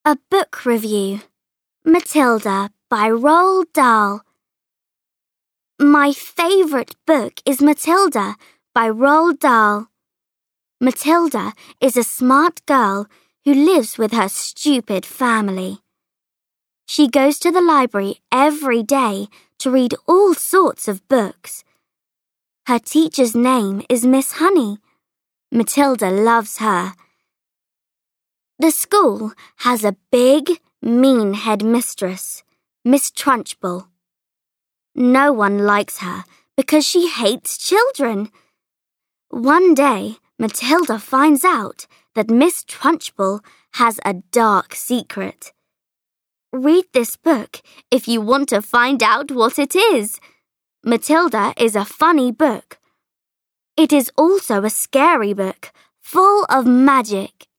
A Book Review. Matilda by Roald Dahl. My favourite book is Matilda by Roald Dahl. Matilda is a smart girl who lives with her stupid family. She goes to the library every day to read all sorts of books. Her teacher's name is Miss Honey. Matilda loves her. The school has a big, mean headmistress, Miss Trunchbull. No one likes her because she hates children. One day, Matilda finds out that Miss Trunchbull has a dark secret. Read this book if you want to find out what it is. Matilda is a funny book. It is also a scary book, full of magic.